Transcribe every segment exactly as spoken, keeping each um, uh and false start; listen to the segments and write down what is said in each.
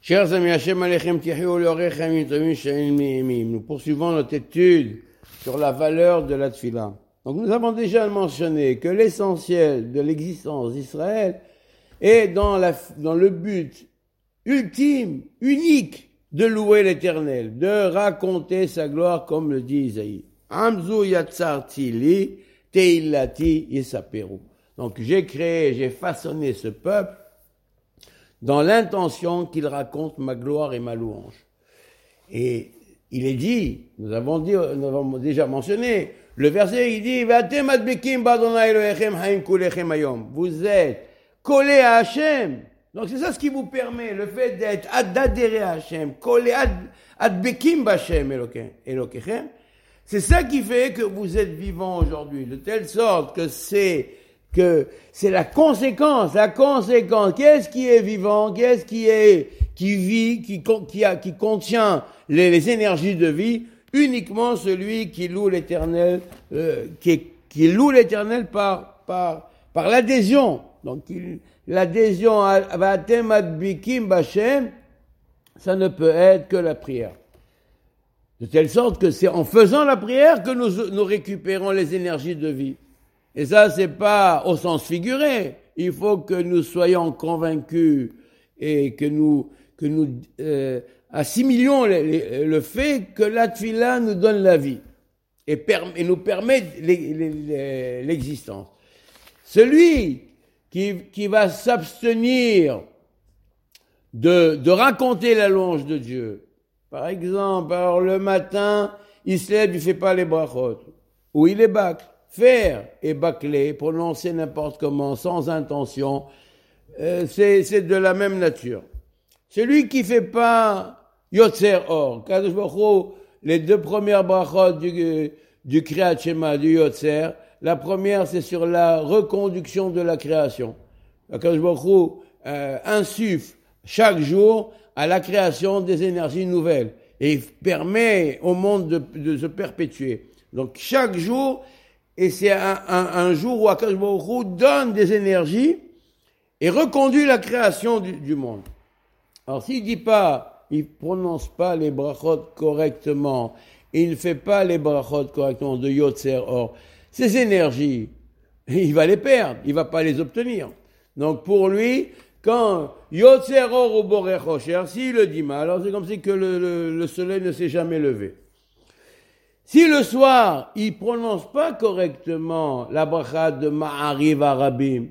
Chers amis, Hashem Alechem Tihiou L'Orechem Yitomim Shain Mihimim. Nous poursuivons notre étude sur la valeur de la tefila. Donc nous avons déjà mentionné que l'essentiel de l'existence d'Israël est dans, la, dans le but ultime, unique, de louer l'Éternel, de raconter sa gloire comme le dit Isaïe. Amzu yatzarti li, teillati yisaperu. Donc j'ai créé, j'ai façonné ce peuple dans l'intention qu'il raconte ma gloire et ma louange. Et il est dit, nous avons dit, nous avons déjà mentionné, le verset il dit, Vatem adbekim b'Adonai Elohechem haim kulechem hayom. Vous êtes collés à Hachem. Donc c'est ça ce qui vous permet, le fait d'être, d'adhérer à Hachem, collés adbekim b'Hachem Elohechem. C'est ça qui fait que vous êtes vivants aujourd'hui, de telle sorte que c'est que c'est la conséquence, la conséquence. Qu'est-ce qui est vivant? Qu'est-ce qui est, qui vit, qui, qui a, qui contient les, les énergies de vie? Uniquement celui qui loue l'Éternel, euh, qui, qui loue l'Éternel par, par, par l'adhésion. Donc, il, l'adhésion à Vatem adbikim b'Hachem, ça ne peut être que la prière. De telle sorte que c'est en faisant la prière que nous, nous récupérons les énergies de vie. Et ça, c'est pas au sens figuré. Il faut que nous soyons convaincus et que nous, que nous euh, assimilions le, le, le fait que la tefila nous donne la vie et, perm, et nous permet l'existence. Celui qui, qui va s'abstenir de, de raconter la louange de Dieu, par exemple, alors le matin, il se lève, il fait pas les brachot, ou il est bâcle. Faire et bâcler, prononcer n'importe comment, sans intention, euh, c'est, c'est de la même nature. Celui qui fait pas Yotzer Or, Kadosh Baruch Hu, les deux premières brachot du, du Kriyat Shema, du Yotzer, la première c'est sur la reconduction de la création. Kadosh Baruch Hu euh, insuffle chaque jour à la création des énergies nouvelles et permet au monde de, de se perpétuer. Donc chaque jour, et c'est un, un, un jour où Akadosh Baruch Hu donne des énergies et reconduit la création du, du monde. Alors s'il dit pas, il prononce pas les brachot correctement, et il ne fait pas les brachot correctement de Yotzer Or, ces énergies, il va les perdre, il va pas les obtenir. Donc pour lui, quand Yotzer Or ou Borei Chosher, s'il le dit mal, alors c'est comme si que le, le, le soleil ne s'est jamais levé. Si le soir, il prononce pas correctement la bracha de Ma'ariv Arabim,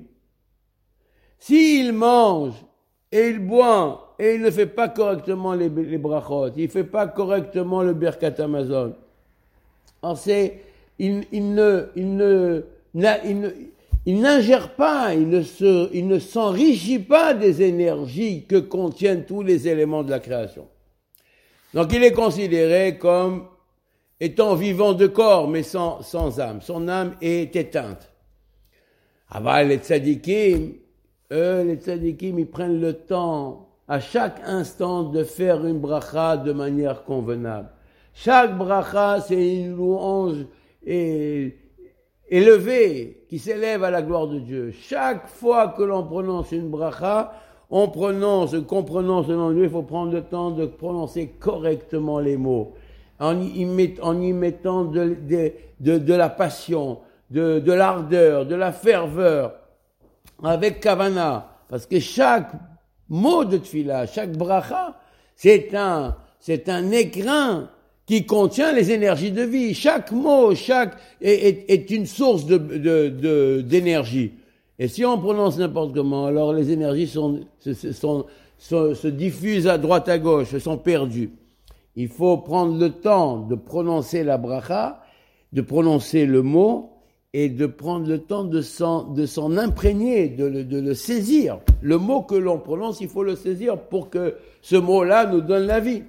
s'il mange et il boit et il ne fait pas correctement les, les brachot, il fait pas correctement le Birkat Hamazon, alors c'est, il, il ne, il ne, il ne, il n'ingère pas, il ne se, il ne s'enrichit pas des énergies que contiennent tous les éléments de la création. Donc il est considéré comme étant vivant de corps, mais sans, sans âme. Son âme est éteinte. Aval, les tzadikim, eux, les tzadikim, ils prennent le temps, à chaque instant, de faire une bracha de manière convenable. Chaque bracha, c'est une louange et, élevée, qui s'élève à la gloire de Dieu. Chaque fois que l'on prononce une bracha, on prononce, comprenant ce nom de Dieu, il faut prendre le temps de prononcer correctement les mots. En y, met, en y mettant de, de, de, de la passion, de, de l'ardeur, de la ferveur, avec kavana, parce que chaque mot de tefila, chaque bracha, c'est un, c'est un écrin qui contient les énergies de vie. Chaque mot, chaque est, est, est une source de, de, de, d'énergie. Et si on prononce n'importe comment, alors les énergies sont, sont, sont, se diffusent à droite à gauche, sont perdues. Il faut prendre le temps de prononcer la bracha, de prononcer le mot, et de prendre le temps de s'en, de s'en imprégner, de le, de le saisir. Le mot que l'on prononce, il faut le saisir pour que ce mot-là nous donne la vie.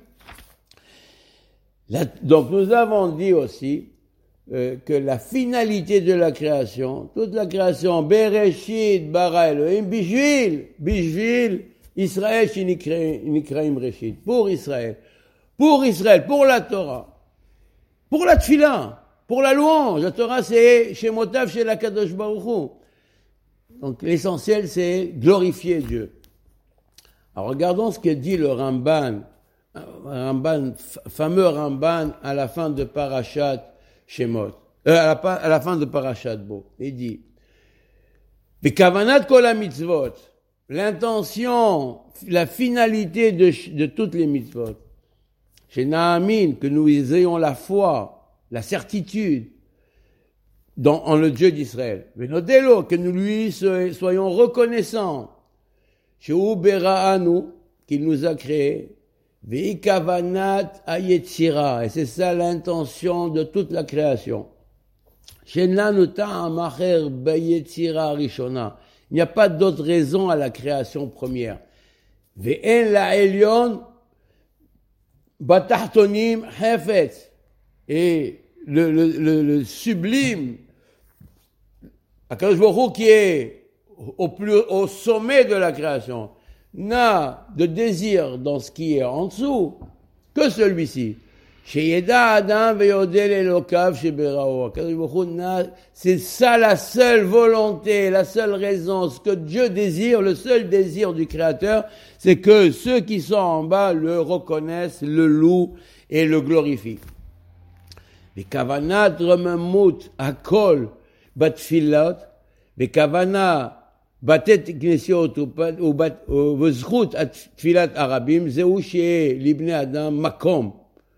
La, donc nous avons dit aussi euh, que la finalité de la création, toute la création, Bereshit, bara Elohim, Bishvil, Bishvil, Israël, Shinikraim Reshit, pour Israël. Pour Israël, pour la Torah, pour la tefila, pour la louange. La Torah, c'est Shemotav chez la Kadosh Baruch Hu. Donc l'essentiel, c'est glorifier Dieu. Alors regardons ce que dit le Ramban, Ramban, fameux Ramban à la fin de Parashat Shemot, euh, à, la, à la fin de Parashat Bo. Il dit, Bekavanat kol mitzvot, l'intention, la finalité de, de toutes les mitzvot, chez Naamin, que nous ayons la foi, la certitude dans, en le Dieu d'Israël. Venodelo, que nous lui soyons reconnaissants. Chez Ubera'anu, qu'il nous a créé. Veikavanat ayetzira, et c'est ça l'intention de toute la création. Chez Nanuta amacher bayetzira rishona. Il n'y a pas d'autre raison à la création première. Ve'en la elyon batahtonim hefetz. Et le, le, le, le sublime, Akadosh Baruch Hu qui est au, plus, au sommet de la création, n'a de désir dans ce qui est en dessous que celui-ci. C'est ça la seule volonté, la seule raison, ce que Dieu désire, le seul désir du Créateur, c'est que ceux qui sont en bas le reconnaissent, le louent et le glorifient. Les kavanat rememut akol batfilot, les kavanat batet knesiot ou vezchut atfilat arabim, zeu shee libne adam makom.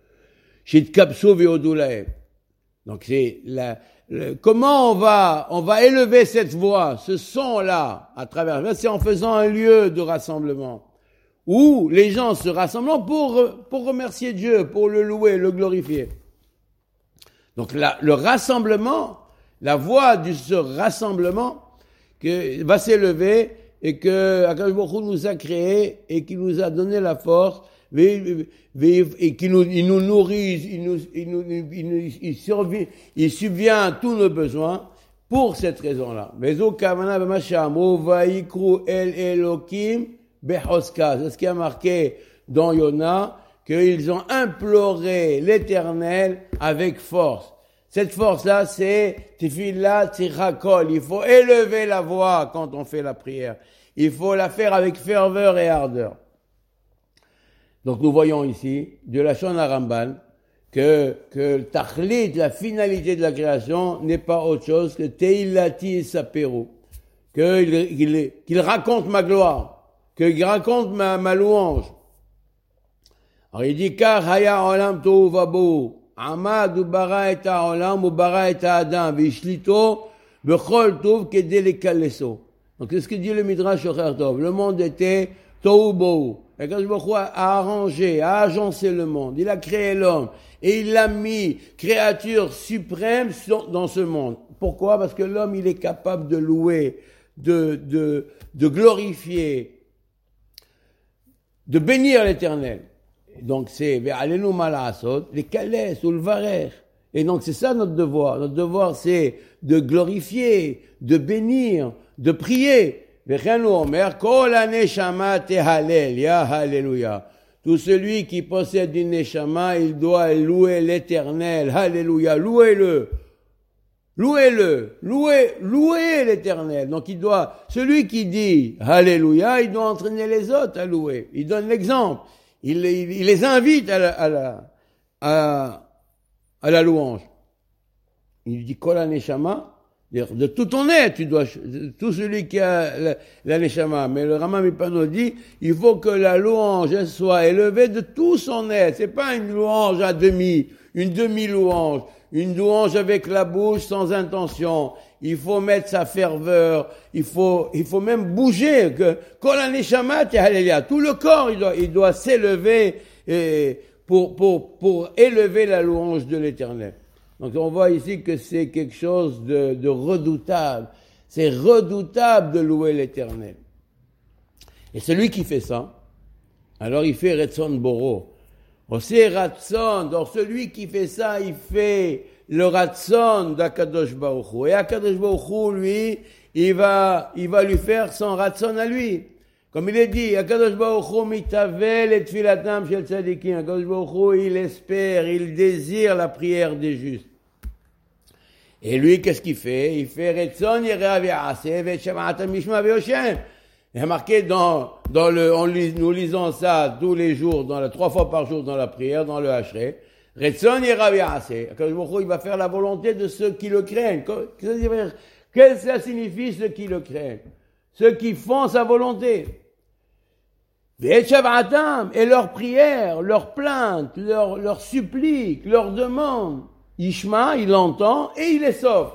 Donc c'est la, le, comment on va, on va élever cette voix, ce son-là, à travers, c'est en faisant un lieu de rassemblement, où les gens se rassemblent pour, pour remercier Dieu, pour le louer, le glorifier. Donc la, le rassemblement, la voix de ce rassemblement, que, va s'élever, et que Akadosh Baruch Hu nous a créé, et qui nous a donné la force, et qui nous, il nous nourrit, il nous, il nous, il nous, il survit, il subvient à tous nos besoins pour cette raison-là. C'est ce qui a marqué dans Yona, qu'ils ont imploré l'Éternel avec force. Cette force-là, c'est Tefillah Tzirachol. Il faut élever la voix quand on fait la prière. Il faut la faire avec ferveur et ardeur. Donc nous voyons ici, de la Shon Ramban, que, que le tachlit, la finalité de la création, n'est pas autre chose que Teilati Saperu, qu'il, qu'il, qu'il raconte ma gloire, qu'il raconte ma, ma louange. Alors il dit, car haya olam tohu vabohu, amad u bara et ha'olam u bara et ha'adam, vishlito bechol tov kedei lekaleso. Donc c'est ce que dit le Midrash Ocher Tov. Le monde était tohu bohu. Et quand je vois a arrangé, a agencé le monde, il a créé l'homme et il l'a mis créature suprême dans ce monde. Pourquoi? Parce que l'homme, il est capable de louer, de, de, de glorifier, de bénir l'Éternel. Donc c'est ve'alenu ma la'asot, les kales ou le varer. Et donc c'est ça notre devoir. Notre devoir, c'est de glorifier, de bénir, de prier. Tout celui qui possède une neshama, il doit louer l'Éternel. Alléluia, louez-le. Louez-le. Louez, louez l'Éternel. Donc il doit, celui qui dit Alléluia, il doit entraîner les autres à louer. Il donne l'exemple. Il, il, il les invite à la, à la, à, à la louange. Il dit Kol neshama. De tout ton être, tu dois, tout celui qui a la, la neshama. Mais le Rama Mipano dit, il faut que la louange soit élevée de tout son être. C'est pas une louange à demi, une demi-louange, une louange avec la bouche sans intention. Il faut mettre sa ferveur, il faut, il faut même bouger, que, quand la neshama, tout le corps, il doit, il doit s'élever et pour, pour, pour élever la louange de l'Éternel. Donc on voit ici que c'est quelque chose de, de redoutable. C'est redoutable de louer l'Éternel. Et celui qui fait ça, alors il fait Retzon Boro. C'est Ratzon. Donc celui qui fait ça, il fait le Ratzon d'Akadosh Baruch Hu. Et Akadosh Baruch Hu, lui, il va, il va lui faire son Ratzon à lui. Comme il est dit, Akadosh Baruch Hu mitavel et tfilatam shel tzadikim. Akadosh Baruch Hu, il espère, il désire la prière des justes. Et lui, qu'est-ce qu'il fait? Il fait Retzon Yerev Ya'aseh ve'Shama'at Mishma ve'Yoshem. Il y a marqué dans, dans le, en lis, nous lisons ça tous les jours, dans la, trois fois par jour dans la prière, dans le Hachré. Retson Yeraviase. Il va faire la volonté de ceux qui le craignent. Qu'est-ce que ça signifie ceux qui le craignent? Ceux qui font sa volonté. Et leurs prières, leurs plaintes, leurs, leurs suppliques, leurs demandes. Ishma, il l'entend et il les sauve.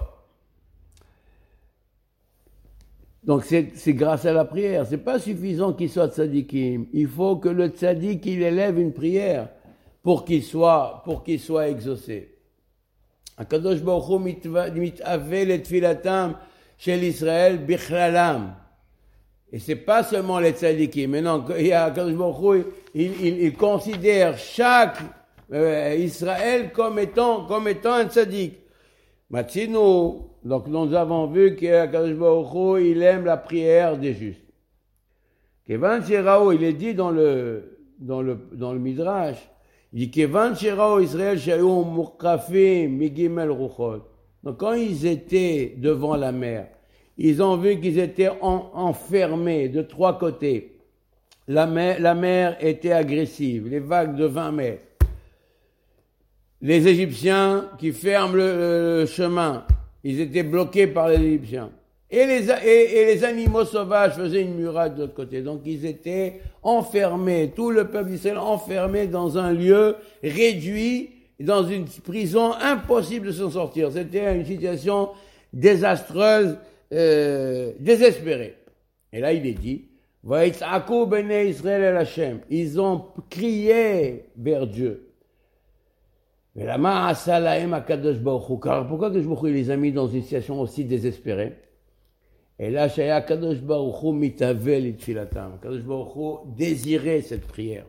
Donc c'est, c'est grâce à la prière. C'est pas suffisant qu'il soit tzadikim. Il faut que le tzadik, il élève une prière pour qu'il soit, pour qu'il soit exaucé. Akadosh Baruch Hu mit'avel et tfilatam shel Israël bichlalam. Et c'est pas seulement les tzadikim. Maintenant, il y a Akadosh Baruch Hu, il, il, il considère chaque euh, Israël comme étant, comme étant un tzadik. Matzinu, donc nous avons vu qu'Akadosh Baruch Hu, il aime la prière des justes. Kevan Shirao, il est dit dans le, dans le, dans le Midrash, il dit Kevan Shirao Israël Shayou Mukafim Migimel Ruchot. Donc quand ils étaient devant la mer, ils ont vu qu'ils étaient en, enfermés de trois côtés. La mer, la mer était agressive, les vagues de vingt mètres. Les Égyptiens qui ferment le, le chemin, ils étaient bloqués par les Égyptiens. Et les, et, et les animaux sauvages faisaient une muraille de l'autre côté. Donc ils étaient enfermés, tout le peuple d'Israël enfermé dans un lieu réduit, dans une prison impossible de s'en sortir. C'était une situation désastreuse, euh, désespérée. Et là il est dit, Vaïtzakou bnei Israël el Hashem. Ils ont crié vers Dieu. Mais la ma'asa lahem akadosh baruch hu. Car pourquoi Akadosh baruch hu les a mis dans une situation aussi désespérée? Et là, Shaya Akadosh baruch hu mitavel et tfilatam. Akadosh baruch hu désirait cette prière.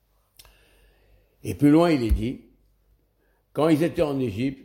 Et plus loin, il est dit, quand ils étaient en Égypte,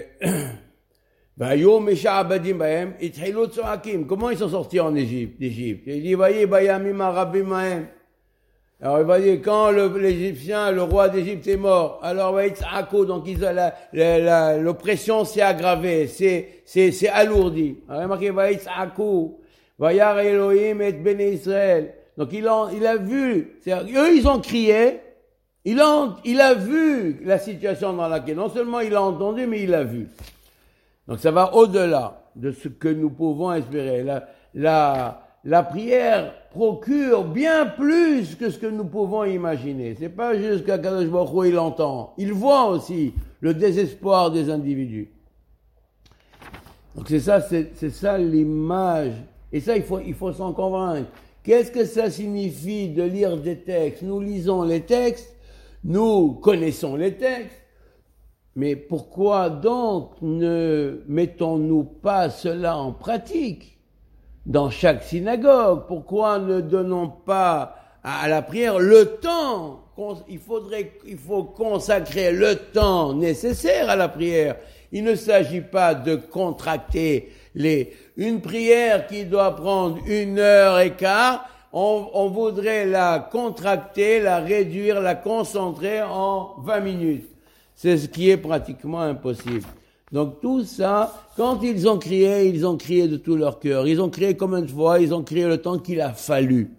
comment ils sont sortis en Égypte, d'Égypte? Il dit, voyez, bayamim arabim mahem. Alors il va dire, quand le, l'Égyptien, le roi d'Égypte est mort, alors donc ils ont la, la, la, l'oppression s'est aggravée, c'est, c'est, c'est alourdi. Alors il a marqué, Vayar Elohim et Bnei Israël. Donc il a, il a vu, eux ils ont crié, il a, il a vu la situation dans laquelle, non seulement il a entendu, mais il a vu. Donc ça va au-delà de ce que nous pouvons espérer. La, la, la prière procure bien plus que ce que nous pouvons imaginer. C'est pas juste qu'Akadosh Baruch Hu il entend. Il voit aussi le désespoir des individus. Donc c'est ça, c'est, c'est ça l'image. Et ça, il faut, il faut s'en convaincre. Qu'est-ce que ça signifie de lire des textes? Nous lisons les textes, nous connaissons les textes, mais pourquoi donc ne mettons-nous pas cela en pratique dans chaque synagogue? Pourquoi ne donnons pas à la prière le temps? Il faudrait, il faut consacrer le temps nécessaire à la prière. Il ne s'agit pas de contracter les, une prière qui doit prendre une heure et quart. On, on voudrait la contracter, la réduire, la concentrer en vingt minutes. C'est ce qui est pratiquement impossible. Donc tout ça, quand ils ont crié, ils ont crié de tout leur cœur. Ils ont crié combien de fois? Ils ont crié le temps qu'il a fallu.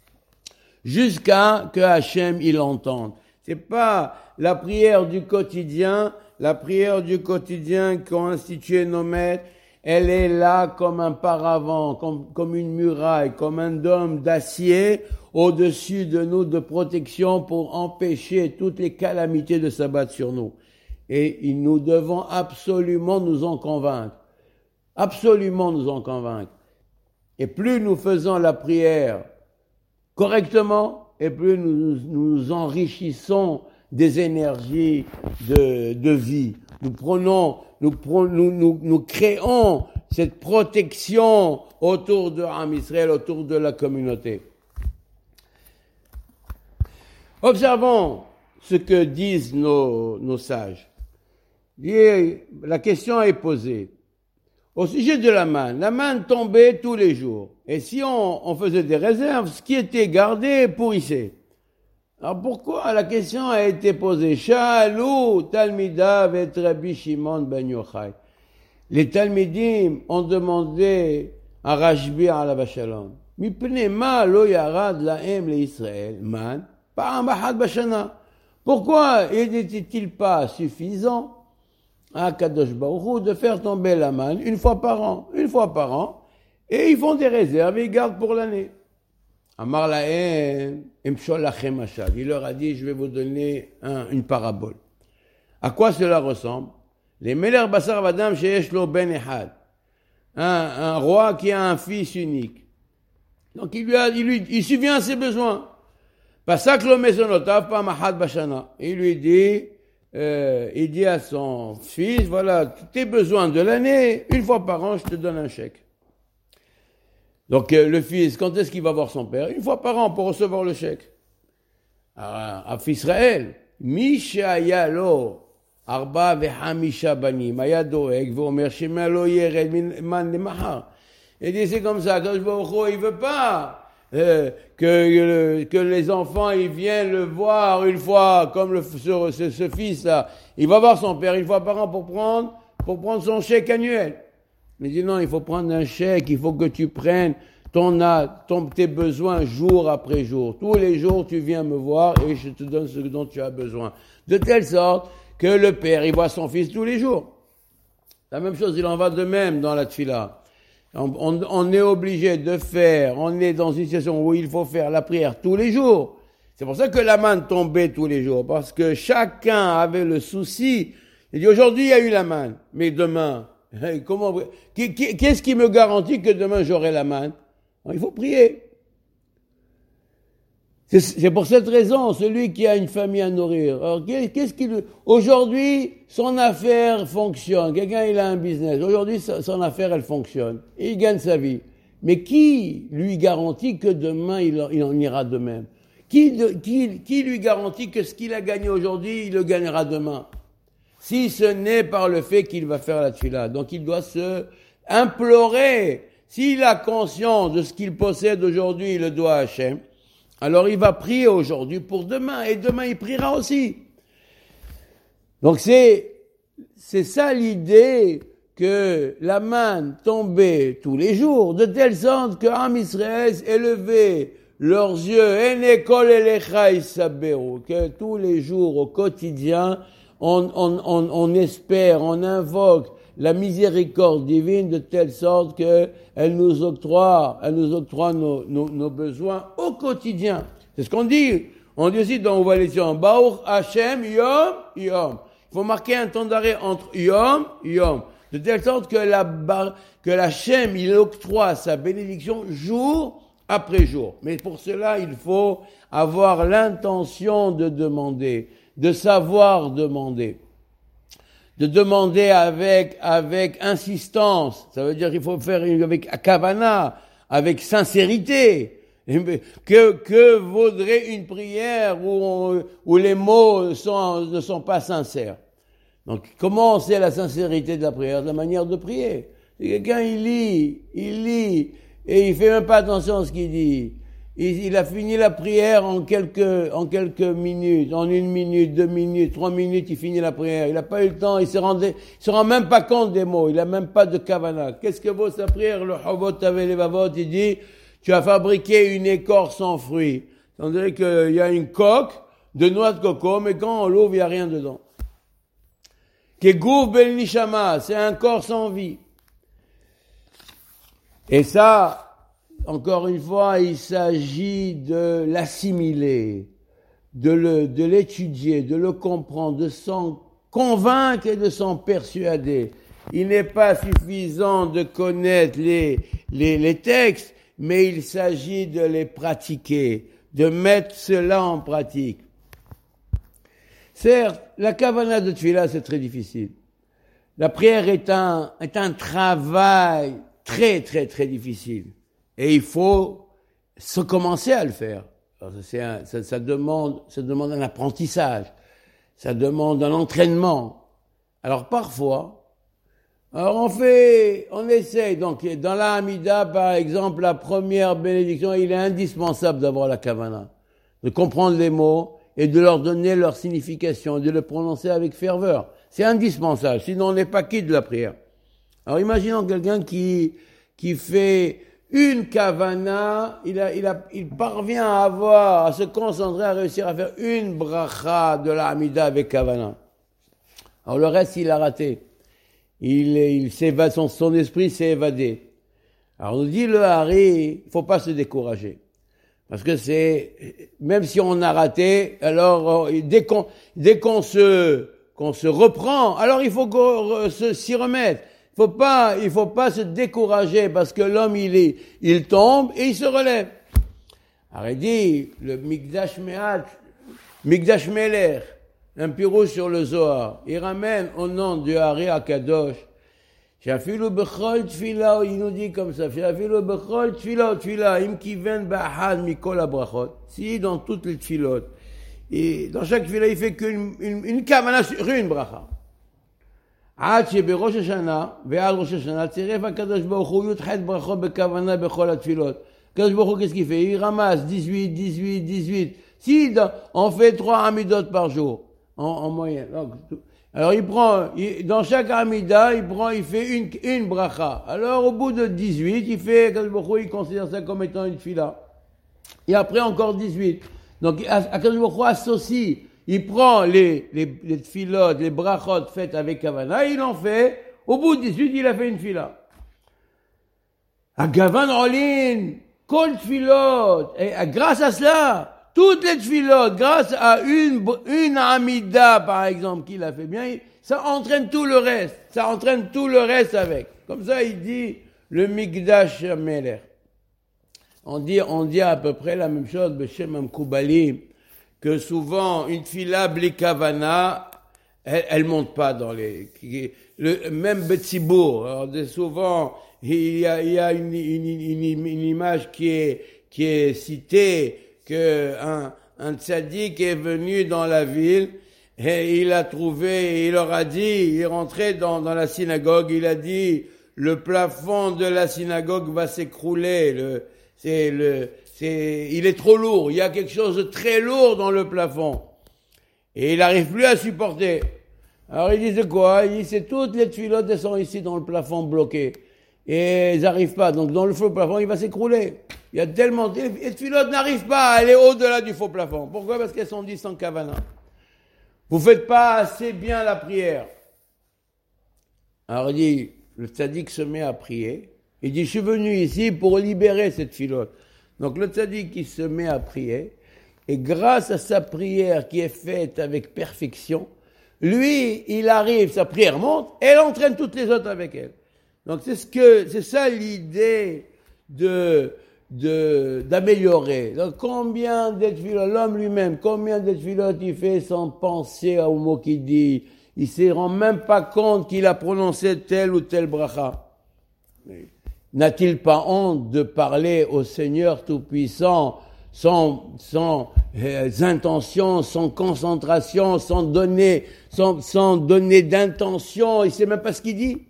Jusqu'à que Hachem, il entende. C'est pas la prière du quotidien, la prière du quotidien qu'ont institué nos maîtres. Elle est là comme un paravent, comme, comme une muraille, comme un dôme d'acier au-dessus de nous de protection pour empêcher toutes les calamités de s'abattre sur nous. Et nous devons absolument nous en convaincre. Absolument nous en convaincre. Et plus nous faisons la prière correctement, et plus nous nous enrichissons des énergies de, de vie. Nous prenons, nous, nous, nous, nous créons cette protection autour de Am Israël, autour de la communauté. Observons ce que disent nos, nos sages. La question est posée. Au sujet de la manne, la manne tombait tous les jours. Et si on, on faisait des réserves, ce qui était gardé pourrissait. Alors pourquoi la question a été posée? Sha'alou Talmidav et Rabbi Shimon ben Yochai. Les Talmidim ont demandé à Rashbi alav shalom. Mipne ma lo yarad lahem le Israël man pa'am ahad bashana. Pourquoi n'était-il pas suffisant à Kadosh Baruch Hu de faire tomber la manne une fois par an, une fois par an, et ils font des réserves et ils gardent pour l'année. Amar lahem emshol lachem mashal. Il leur a dit, je vais vous donner un, une parabole. À quoi cela ressemble? Les meler basar vadam sheyesh lo ben ehad. Un, un roi qui a un fils unique. Donc il lui a, il lui, il subvient à ses besoins. Pasak lo mesonotav pa mahad bashana. Il lui dit, euh, il dit à son fils, voilà, tes besoins de l'année, une fois par an, je te donne un chèque. Donc euh, le fils, quand est-ce qu'il va voir son père? Une fois par an pour recevoir le chèque. À Israël, Misha lo arba vehamisha banim, aya doeg veomer shema lo yered man lemachar. Il dit c'est comme ça, Kadosh Baruch Hu, il veut pas euh, que que les enfants ils viennent le voir une fois comme le ce, ce, ce fils là, il va voir son père une fois par an pour prendre pour prendre son chèque annuel. Il dit non, il faut prendre un chèque, il faut que tu prennes ton, ton, tes besoins jour après jour. Tous les jours, tu viens me voir et je te donne ce dont tu as besoin. De telle sorte que le père, il voit son fils tous les jours. La même chose, il en va de même dans la tfila. On, on, on est obligé de faire, on est dans une situation où il faut faire la prière tous les jours. C'est pour ça que la manne tombait tous les jours, parce que chacun avait le souci. Il dit aujourd'hui, il y a eu la manne, mais demain... Comment, qu'est-ce qui me garantit que demain j'aurai la manne? Il faut prier. C'est, c'est pour cette raison, celui qui a une famille à nourrir. Alors, qu'est-ce qui, aujourd'hui, son affaire fonctionne. Quelqu'un, il a un business. Aujourd'hui, son affaire, elle fonctionne. Et il gagne sa vie. Mais qui lui garantit que demain, il, il en ira de même? Qui, de, qui, qui lui garantit que ce qu'il a gagné aujourd'hui, il le gagnera demain? Si ce n'est par le fait qu'il va faire la tfila. Donc il doit se implorer. S'il a conscience de ce qu'il possède aujourd'hui, il le doit à Hachem, alors il va prier aujourd'hui pour demain, et demain il priera aussi. Donc c'est, c'est ça l'idée que la manne tombait tous les jours, de telle sorte que Am Israël élevait leurs yeux, en école elecha isaberu, que tous les jours, au quotidien, On, on, on, on espère, on invoque la miséricorde divine de telle sorte que elle nous octroie, elle nous octroie nos, nos, nos besoins au quotidien. C'est ce qu'on dit. On dit aussi dans Ovalétion, Baruch Hashem Yom Yom. Il faut marquer un temps d'arrêt entre Yom Yom, de telle sorte que la que la Hashem il octroie sa bénédiction jour après jour. Mais pour cela, il faut avoir l'intention de demander. De savoir demander, de demander avec avec insistance. Ça veut dire qu'il faut faire avec kavana, avec sincérité. Que que vaudrait une prière où on, où les mots sont, ne sont pas sincères. Donc comment c'est la sincérité de la prière? De la manière de prier. Quelqu'un il lit, il lit et il fait même pas attention à ce qu'il dit. Il, il a fini la prière en quelques, en quelques minutes, en une minute, deux minutes, trois minutes, il finit la prière. Il n'a pas eu le temps, il se rendait, il se rend même pas compte des mots, il n'a même pas de kavana. Qu'est-ce que vaut sa prière? Le Chovot avec les Vavot, il dit, tu as fabriqué une écorce sans fruits. On dirait qu'il y a une coque de noix de coco, mais quand on l'ouvre, il n'y a rien dedans. Kegouf bel nishama, c'est un corps sans vie. Et ça, encore une fois, il s'agit de l'assimiler, de le, de l'étudier, de le comprendre, de s'en convaincre et de s'en persuader. Il n'est pas suffisant de connaître les, les, les textes, mais il s'agit de les pratiquer, de mettre cela en pratique. Certes, la kavana de tefila, c'est très difficile. La prière est un, est un travail très, très, très difficile. Et il faut se commencer à le faire. Alors c'est un, ça, ça demande, ça demande un apprentissage. Ça demande un entraînement. Alors parfois, alors on fait, on essaye. Donc dans la Hamida, par exemple, la première bénédiction, il est indispensable d'avoir la kavana, de comprendre les mots et de leur donner leur signification, de le prononcer avec ferveur. C'est indispensable. Sinon, on n'est pas quitte de la prière. Alors imaginons quelqu'un qui qui fait une kavana, il a, il a, il parvient à avoir, à se concentrer, à réussir à faire une bracha de la Hamida avec kavana. Alors le reste, il a raté. Il, il s'évade, son, son esprit s'est évadé. Alors on nous dit le Hari, il faut pas se décourager. Parce que c'est, même si on a raté, alors dès qu'on, dès qu'on se, qu'on se reprend, alors il faut qu'on se, s'y remettre. Il faut pas, il faut pas se décourager parce que l'homme il est, il tombe et il se relève. Alors il dit, le Mikdash Me'at, Mikdash Meler, un pirouche sur le Zohar, il ramène au nom du Hari Akadosh, Shafilu bechol tfila, il nous dit comme ça, Shafilu bechol tfila, tfila, im kiven ba'ahad mikol abrachot. Si dans toutes les tfilot, et dans chaque tfila, il fait qu'une, une, une kavana sur une bracha. עד שבראש השנה ועד ראש השנה צירף הקדוש ברוך הוא י"ח ברכות בכוונה בכל התפילות. הקדוש ברוך הוא qu'est-ce qu'il fait? Il ramasse dix-huit, dix-huit, dix-huit. Si on fait trois amidot par jour en, en moyenne. Donc, alors il prend, il, dans chaque amida, il prend, il fait une, une bracha. Alors au bout de dix-huit, il fait, Akadosh Baruch Hu, il considère ça comme étant une fila. Et après encore dix-huit. Donc Akadosh Baruch Hu associe. Il prend les, les, les tfilot, les brachot faites avec kavana, il en fait, au bout de dix-huit, il a fait une fila. À Gavan Olin, kol tfilot, et grâce à cela, toutes les tfilot, grâce à une, une amida, par exemple, qu'il a fait bien, ça entraîne tout le reste, ça entraîne tout le reste avec. Comme ça, il dit, le Mikdash Meler. On dit, on dit à peu près la même chose, Beshem Amkoubalim, que souvent, une fila bli kavana, elle, elle monte pas dans les, le, même Betsibour. Alors, souvent, il y a, il y a une, une, une, une image qui est, qui est citée, que un, un tzaddik est venu dans la ville, et il a trouvé, il leur a dit, il est rentré dans, dans la synagogue, il a dit, le plafond de la synagogue va s'écrouler, le, c'est le, C'est, il est trop lourd, il y a quelque chose de très lourd dans le plafond. Et il n'arrive plus à supporter. Alors il dit c'est quoi? Il dit c'est toutes les tfilotes elles sont ici dans le plafond bloqué. Et elles n'arrivent pas. Donc dans le faux plafond, il va s'écrouler. Il y a tellement de... Les tfilotes n'arrivent pas à aller au-delà du faux plafond. Pourquoi? Parce qu'elles sont dites sans kavana. Vous faites pas assez bien la prière. Alors il dit, le tzaddik se met à prier. Il dit, je suis venu ici pour libérer cette filote. Donc le tzaddik qui se met à prier, et grâce à sa prière qui est faite avec perfection, lui, il arrive, sa prière monte, et elle entraîne toutes les autres avec elle. Donc c'est ce que, c'est ça l'idée de, de, d'améliorer. Donc combien d'etfilotes, l'homme lui-même, combien d'etfilotes il fait sans penser au mot qu'il dit, il ne se rend même pas compte qu'il a prononcé tel ou tel bracha. N'a-t-il pas honte de parler au Seigneur Tout-Puissant sans, sans euh, intention, sans concentration, sans donner, sans, sans donner d'intention, il sait même pas ce qu'il dit?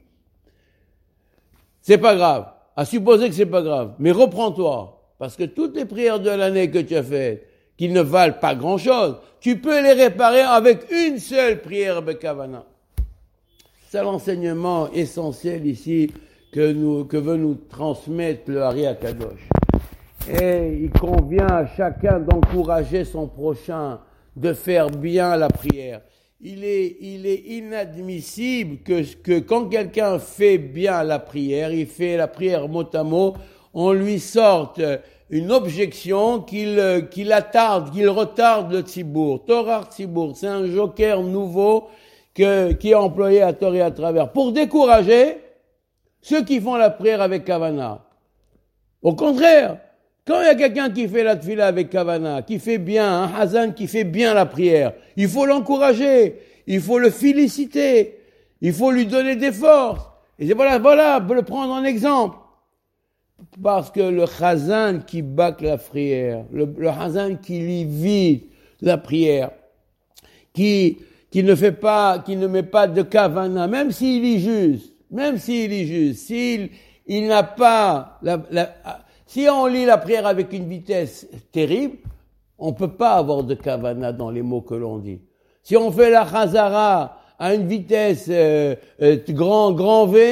C'est pas grave. À supposer que c'est pas grave. Mais reprends-toi. Parce que toutes les prières de l'année que tu as faites, qui ne valent pas grand chose, tu peux les réparer avec une seule prière Bekavana. C'est l'enseignement essentiel ici que nous, que veut nous transmettre le Hari Akadosh. Et il convient à chacun d'encourager son prochain, de faire bien la prière. Il est, il est inadmissible que, que quand quelqu'un fait bien la prière, il fait la prière mot à mot, on lui sorte une objection qu'il, qu'il attarde, qu'il retarde le tzibour. Torah tzibour, c'est un joker nouveau que, qui est employé à tort et à travers pour décourager ceux qui font la prière avec kavana. Au contraire, quand il y a quelqu'un qui fait la tfila avec kavana, qui fait bien, un hazan qui fait bien la prière, il faut l'encourager, il faut le féliciter, il faut lui donner des forces. Et voilà, voilà, le prendre en exemple. Parce que le hazan qui bâcle la prière, le, le hazan qui lit la prière, qui, qui ne fait pas, qui ne met pas de kavana, même s'il lit juste, même s'il lit juste, s'il, il n'a pas la, la, si on lit la prière avec une vitesse terrible, on peut pas avoir de kavana dans les mots que l'on dit. Si on fait la chazara à une vitesse euh, euh, grand grand V,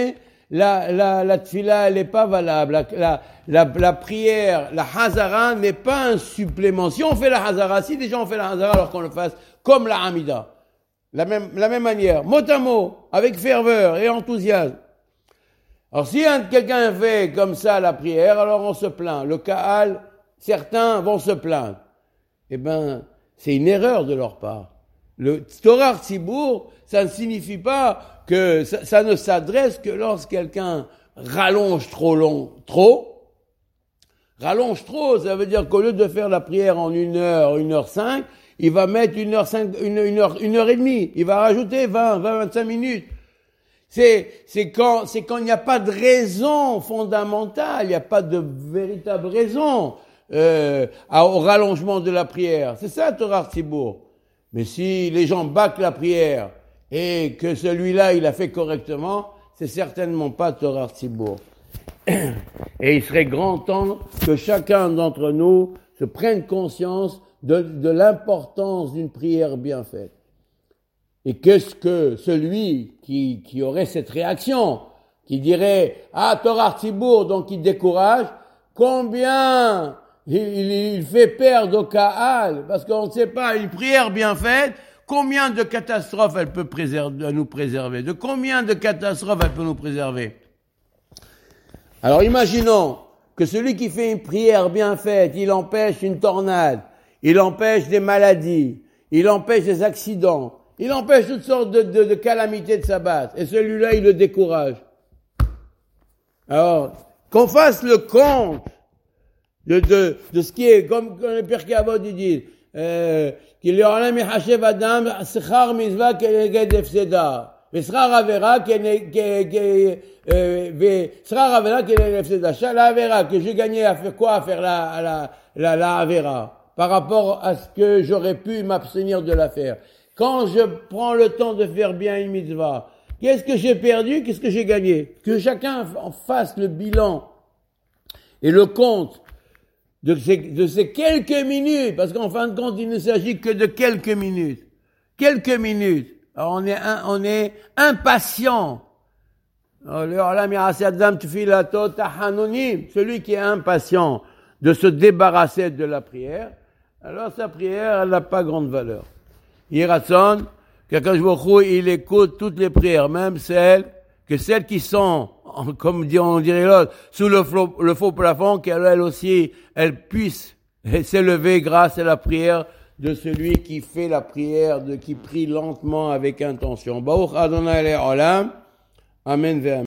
la, la, la tfila, elle n'est pas valable. La, la, la, la prière, la hazara n'est pas un supplément. Si on fait la hazara, si déjà on fait la hazara alors qu'on le fasse comme la hamida, la même, la même manière, mot à mot, avec ferveur et enthousiasme. Alors si un, quelqu'un fait comme ça la prière, alors on se plaint. Le Kaal, certains vont se plaindre. Eh ben, c'est une erreur de leur part. Le Torah Tzibour, ça ne signifie pas que ça, ça ne s'adresse que lorsque quelqu'un rallonge trop long, trop. Rallonge trop, ça veut dire qu'au lieu de faire la prière en une heure, une heure cinq, il va mettre une heure cinq, une, une heure, une heure et demie. Il va rajouter vingt, vingt, vingt-cinq minutes. C'est, c'est quand, c'est quand il n'y a pas de raison fondamentale, il n'y a pas de véritable raison, euh, au rallongement de la prière. C'est ça, Torah Tzibour. Mais si les gens bâclent la prière et que celui-là, il a fait correctement, c'est certainement pas Torah Tzibour. Et il serait grand temps que chacun d'entre nous se prenne conscience de, de l'importance d'une prière bien faite. Et qu'est-ce que celui qui, qui aurait cette réaction, qui dirait « Ah, Torah Tzibour », donc il décourage, combien il, il, il fait perdre au Kaal, parce qu'on ne sait pas, une prière bien faite, combien de catastrophes elle peut préserver, nous préserver, de combien de catastrophes elle peut nous préserver. Alors imaginons que celui qui fait une prière bien faite, il empêche une tornade, il empêche des maladies, il empêche des accidents, il empêche toutes sortes de, de, de calamités de s'abattre. Et celui-là, il le décourage. Alors, qu'on fasse le compte de, de, de ce qui est, comme, comme le Pirkei Avot dit, qu'il y aura un michashev adam, sechar mizvah keneged hefseda. ושכר עבירה ושכר עבירה כנגד הפסדה. La עבירה, que j'ai gagné à faire quoi? À faire la, la, la, la עבירה. Par rapport à ce que j'aurais pu m'abstenir de la faire. Quand je prends le temps de faire bien une mitzvah, qu'est-ce que j'ai perdu? Qu'est-ce que j'ai gagné? Que chacun fasse le bilan et le compte de ces, de ces quelques minutes, parce qu'en fin de compte, il ne s'agit que de quelques minutes. Quelques minutes. Alors on est, un, on est impatient. Celui qui est impatient de se débarrasser de la prière, alors sa prière, elle n'a pas grande valeur. Yiratzon, qu'Akadosh Baruch Hu, il écoute toutes les prières, même celles, que celles qui sont, comme on dirait l'autre, sous le faux, le faux plafond, qu'elle aussi, elle puisse s'élever grâce à la prière de celui qui fait la prière, de qui prie lentement avec intention. Baruch Adonai Le'olam. Amen.